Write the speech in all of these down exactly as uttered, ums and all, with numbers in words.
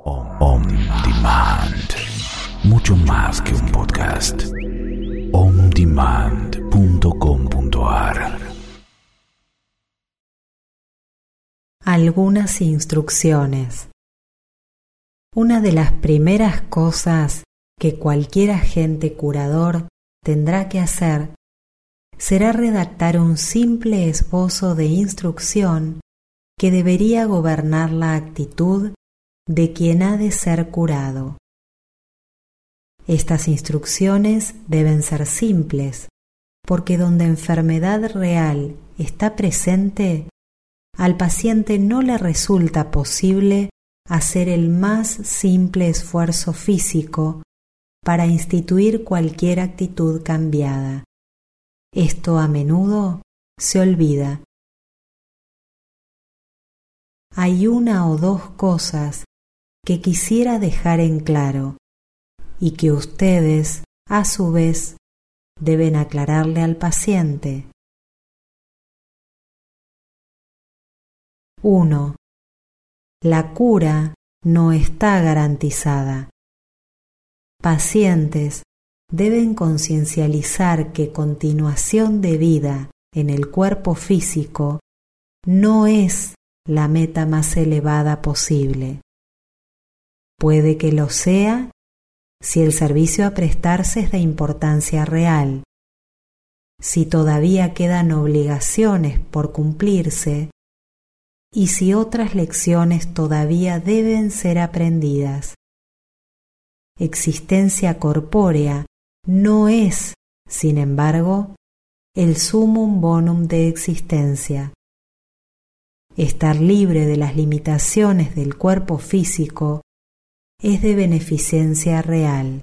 On Demand. Mucho más que un podcast. on demand punto com punto a r. Algunas instrucciones. Una de las primeras cosas que cualquier agente curador tendrá que hacer será redactar un simple esbozo de instrucción que debería gobernar la actitud de quien ha de ser curado. Estas instrucciones deben ser simples, porque donde enfermedad real está presente, al paciente no le resulta posible hacer el más simple esfuerzo físico para instituir cualquier actitud cambiada. Esto a menudo se olvida. Hay una o dos cosas que quisiera dejar en claro y que ustedes, a su vez, deben aclararle al paciente. uno. La cura no está garantizada. Pacientes deben conciencializar que continuación de vida en el cuerpo físico no es la meta más elevada posible. Puede que lo sea si el servicio a prestarse es de importancia real, si todavía quedan obligaciones por cumplirse y si otras lecciones todavía deben ser aprendidas. Existencia corpórea no es, sin embargo, el sumum bonum de existencia. Estar libre de las limitaciones del cuerpo físico es de beneficencia real.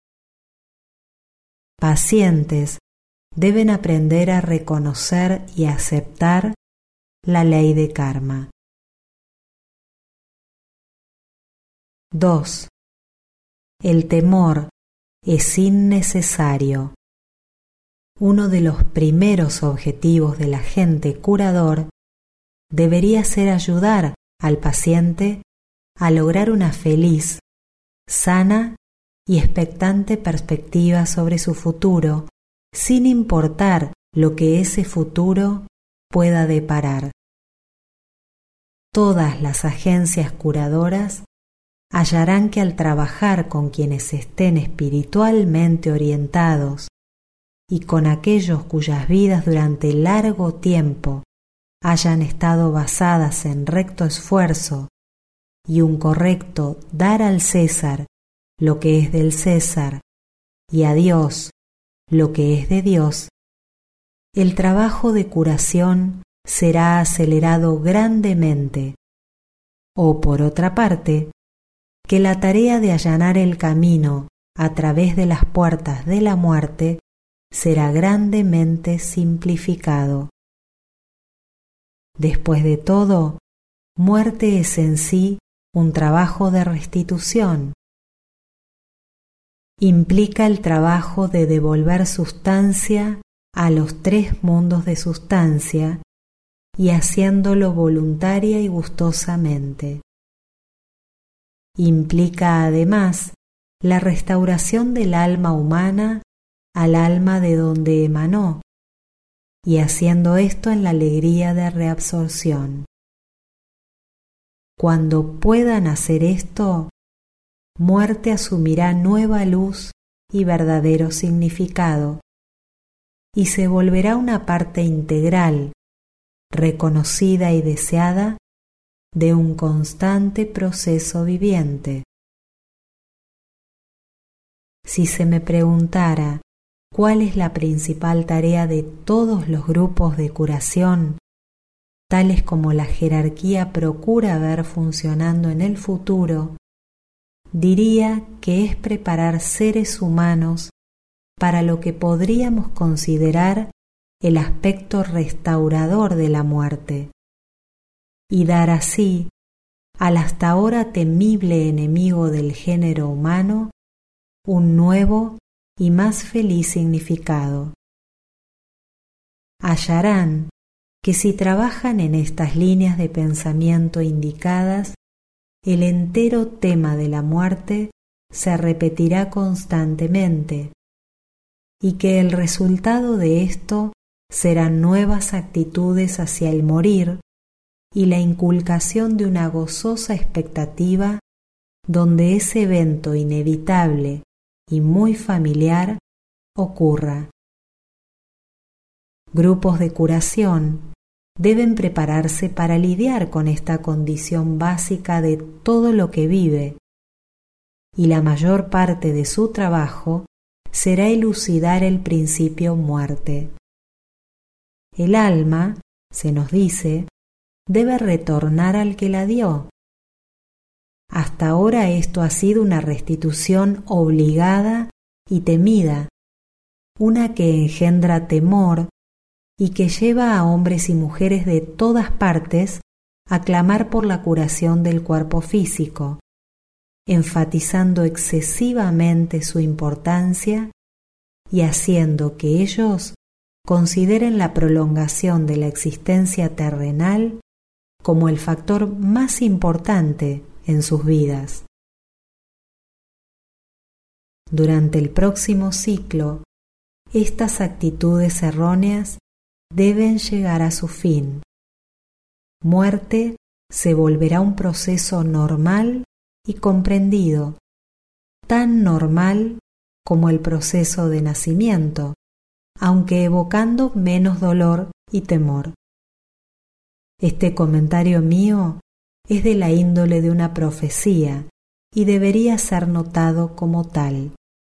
Pacientes deben aprender a reconocer y aceptar la ley de karma. dos. El temor es innecesario. Uno de los primeros objetivos del agente curador debería ser ayudar al paciente a lograr una feliz, sana y expectante perspectiva sobre su futuro, sin importar lo que ese futuro pueda deparar. Todas las agencias curadoras hallarán que al trabajar con quienes estén espiritualmente orientados y con aquellos cuyas vidas durante largo tiempo hayan estado basadas en recto esfuerzo y un correcto dar al César lo que es del César y a Dios lo que es de Dios, el trabajo de curación será acelerado grandemente, o por otra parte, que la tarea de allanar el camino a través de las puertas de la muerte será grandemente simplificado. Después de todo, muerte es en sí un trabajo de restitución. Implica el trabajo de devolver sustancia a los tres mundos de sustancia y haciéndolo voluntaria y gustosamente. Implica además la restauración del alma humana al alma de donde emanó, y haciendo esto en la alegría de reabsorción. Cuando puedan hacer esto, muerte asumirá nueva luz y verdadero significado, y se volverá una parte integral, reconocida y deseada de un constante proceso viviente. Si se me preguntara cuál es la principal tarea de todos los grupos de curación, tales como la jerarquía procura ver funcionando en el futuro, diría que es preparar seres humanos para lo que podríamos considerar el aspecto restaurador de la muerte, y dar así al hasta ahora temible enemigo del género humano un nuevo y más feliz significado. Hallarán que si trabajan en estas líneas de pensamiento indicadas, el entero tema de la muerte se repetirá constantemente y que el resultado de esto serán nuevas actitudes hacia el morir y la inculcación de una gozosa expectativa donde ese evento inevitable y muy familiar ocurra. Grupos de curación deben prepararse para lidiar con esta condición básica de todo lo que vive, y la mayor parte de su trabajo será elucidar el principio muerte. El alma, se nos dice, debe retornar al que la dio. Hasta ahora esto ha sido una restitución obligada y temida, una que engendra temor y que lleva a hombres y mujeres de todas partes a clamar por la curación del cuerpo físico, enfatizando excesivamente su importancia y haciendo que ellos consideren la prolongación de la existencia terrenal como el factor más importante en sus vidas. Durante el próximo ciclo, estas actitudes erróneas deben llegar a su fin. Muerte se volverá un proceso normal y comprendido, tan normal como el proceso de nacimiento, aunque evocando menos dolor y temor. Este comentario mío es de la índole de una profecía y debería ser notado como tal.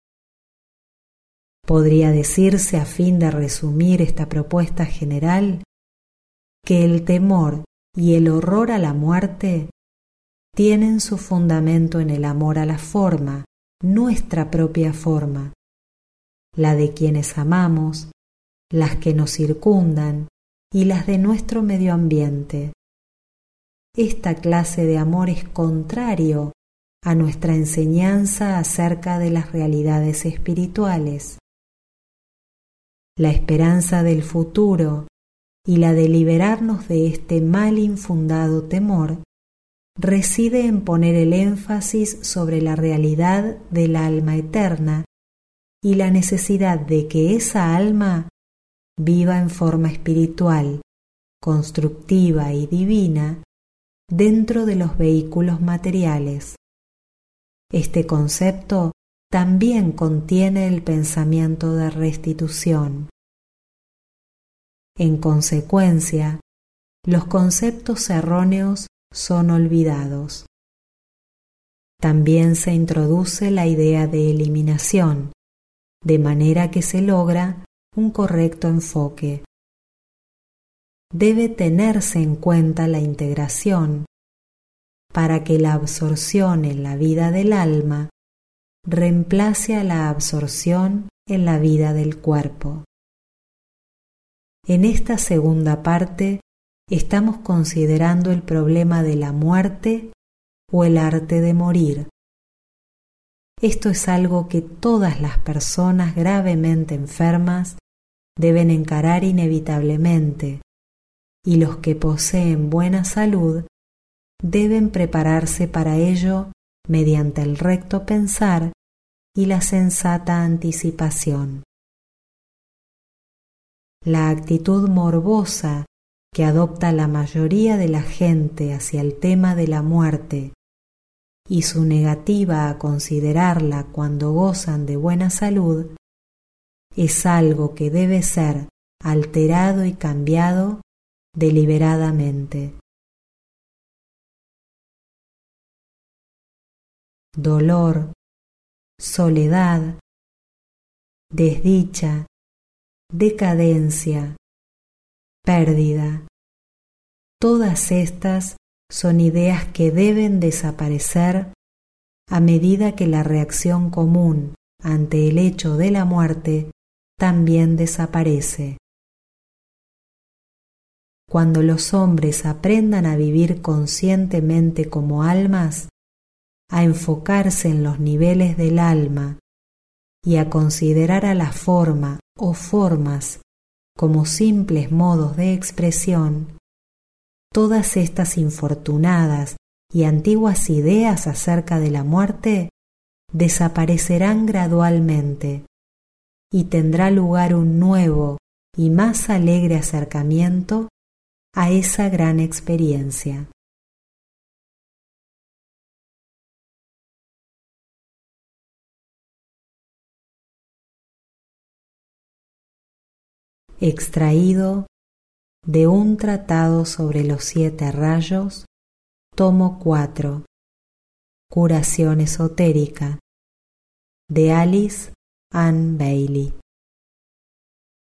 Podría decirse, a fin de resumir esta propuesta general, que el temor y el horror a la muerte tienen su fundamento en el amor a la forma, nuestra propia forma, la de quienes amamos, las que nos circundan y las de nuestro medio ambiente. Esta clase de amor es contrario a nuestra enseñanza acerca de las realidades espirituales. La esperanza del futuro y la de liberarnos de este mal infundado temor reside en poner el énfasis sobre la realidad del alma eterna y la necesidad de que esa alma viva en forma espiritual, constructiva y divina dentro de los vehículos materiales. Este concepto también contiene el pensamiento de restitución. En consecuencia, los conceptos erróneos son olvidados. También se introduce la idea de eliminación, de manera que se logra un correcto enfoque. Debe tenerse en cuenta la integración para que la absorción en la vida del alma reemplace a la absorción en la vida del cuerpo. En esta segunda parte estamos considerando el problema de la muerte o el arte de morir. Esto es algo que todas las personas gravemente enfermas deben encarar inevitablemente, y los que poseen buena salud deben prepararse para ello mediante el recto pensar y la sensata anticipación. La actitud morbosa que adopta la mayoría de la gente hacia el tema de la muerte y su negativa a considerarla cuando gozan de buena salud es algo que debe ser alterado y cambiado deliberadamente. Dolor, soledad, desdicha, decadencia, pérdida. Todas estas son ideas que deben desaparecer a medida que la reacción común ante el hecho de la muerte también desaparece. Cuando los hombres aprendan a vivir conscientemente como almas, a enfocarse en los niveles del alma y a considerar a la forma o formas como simples modos de expresión, todas estas infortunadas y antiguas ideas acerca de la muerte desaparecerán gradualmente y tendrá lugar un nuevo y más alegre acercamiento a esa gran experiencia. Extraído de un tratado sobre los siete rayos, tomo cuatro, Curación esotérica, de Alice Ann Bailey.